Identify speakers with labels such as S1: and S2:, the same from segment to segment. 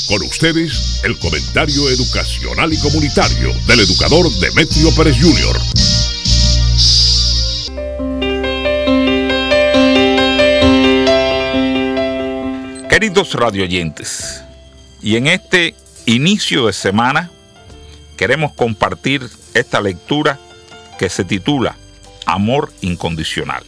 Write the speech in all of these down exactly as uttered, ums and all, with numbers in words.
S1: Con ustedes, el comentario educacional y comunitario del educador Demetrio Pérez junior
S2: Queridos radioyentes, y en este inicio de semana queremos compartir esta lectura que se titula Amor Incondicional.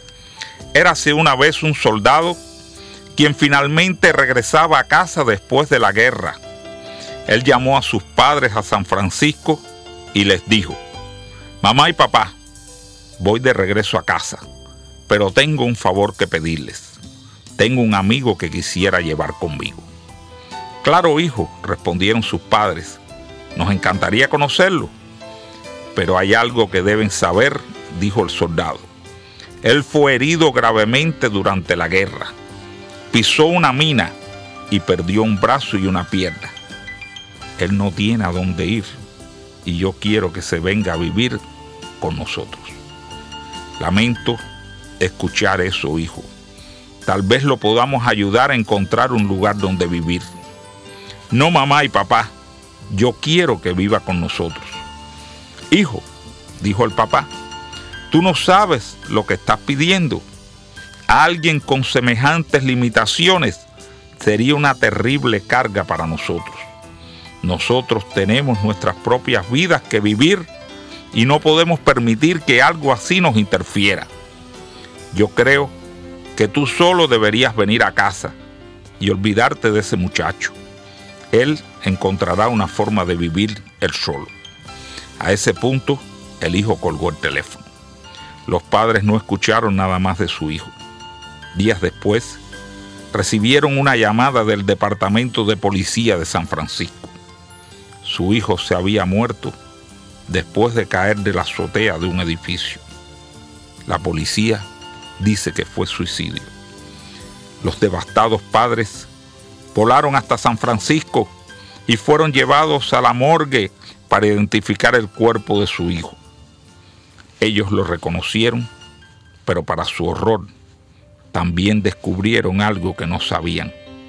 S2: Érase una vez un soldado quien finalmente regresaba a casa después de la guerra. Él llamó a sus padres a San Francisco y les dijo: mamá y papá, voy de regreso a casa, pero tengo un favor que pedirles. Tengo un amigo que quisiera llevar conmigo. Claro, hijo, respondieron sus padres, nos encantaría conocerlo. Pero hay algo que deben saber, dijo el soldado. Él fue herido gravemente durante la guerra. Pisó una mina y perdió un brazo y una pierna. Él no tiene a dónde ir y yo quiero que se venga a vivir con nosotros. Lamento escuchar eso, hijo. Tal vez lo podamos ayudar a encontrar un lugar donde vivir. No, mamá y papá, yo quiero que viva con nosotros. Hijo, dijo el papá, tú no sabes lo que estás pidiendo. Alguien con semejantes limitaciones sería una terrible carga para nosotros. Nosotros tenemos nuestras propias vidas que vivir y no podemos permitir que algo así nos interfiera. Yo creo que tú solo deberías venir a casa y olvidarte de ese muchacho. Él encontrará una forma de vivir él solo. A ese punto, el hijo colgó el teléfono. Los padres no escucharon nada más de su hijo. Días después, recibieron una llamada del Departamento de Policía de San Francisco. Su hijo se había muerto después de caer de la azotea de un edificio. La policía dice que fue suicidio. Los devastados padres volaron hasta San Francisco y fueron llevados a la morgue para identificar el cuerpo de su hijo. Ellos lo reconocieron, pero para su horror, también descubrieron algo que no sabían.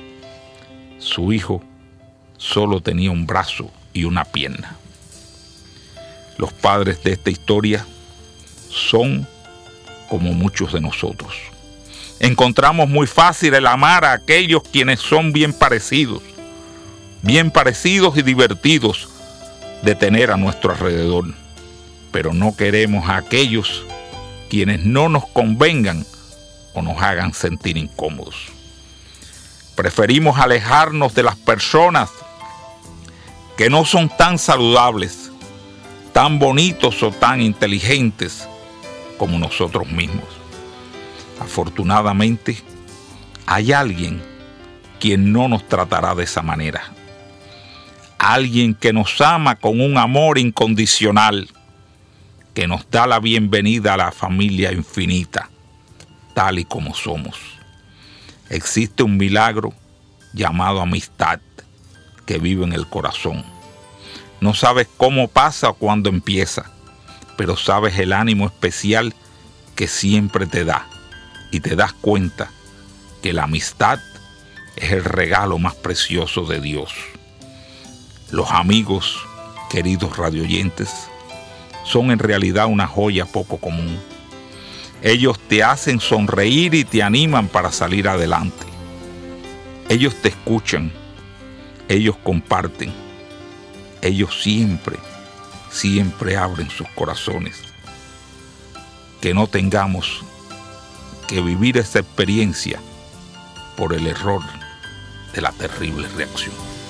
S2: Su hijo solo tenía un brazo y una pierna. Los padres de esta historia son como muchos de nosotros. Encontramos muy fácil el amar a aquellos quienes son bien parecidos, bien parecidos y divertidos de tener a nuestro alrededor, pero no queremos a aquellos quienes no nos convengan o nos hagan sentir incómodos. Preferimos alejarnos de las personas que no son tan saludables, tan bonitos o tan inteligentes como nosotros mismos. Afortunadamente, hay alguien quien no nos tratará de esa manera. Alguien que nos ama con un amor incondicional, que nos da la bienvenida a la familia infinita, tal y como somos. Existe un milagro llamado amistad que vive en el corazón. No sabes cómo pasa o cuándo empieza, pero sabes el ánimo especial que siempre te da y te das cuenta que la amistad es el regalo más precioso de Dios. Los amigos, queridos radioyentes, son en realidad una joya poco común. Ellos te hacen sonreír y te animan para salir adelante. Ellos te escuchan, ellos comparten, ellos siempre, siempre abren sus corazones. Que no tengamos que vivir esa experiencia por el error de la terrible reacción.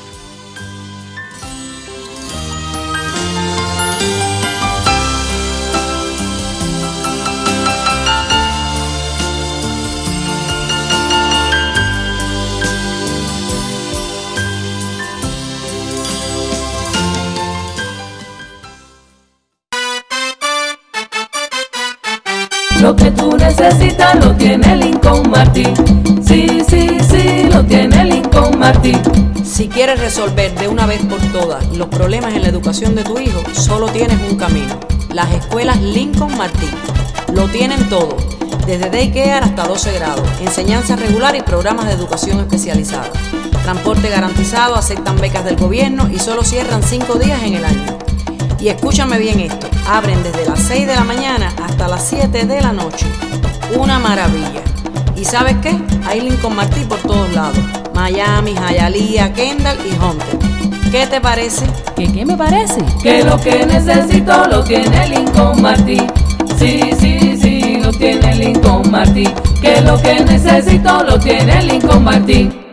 S3: Lo que tú necesitas lo tiene Lincoln Martí. Sí, sí, sí, lo tiene Lincoln Martí.
S4: Si quieres resolver de una vez por todas los problemas en la educación de tu hijo, solo tienes un camino: las escuelas Lincoln Martí. Lo tienen todo: desde daycare hasta doce grados, enseñanza regular y programas de educación especializada. Transporte garantizado, aceptan becas del gobierno y solo cierran cinco días en el año. Y escúchame bien esto, abren desde las seis de la mañana hasta las siete de la noche. Una maravilla. ¿Y sabes qué? Hay Lincoln Martí por todos lados. Miami, Hialeah, Kendall y Hunter. ¿Qué te parece?
S5: ¿Qué, qué me parece?
S3: Que lo que necesito lo tiene Lincoln Martí. Sí, sí, sí, lo tiene Lincoln Martí. Que lo que necesito lo tiene Lincoln Martí.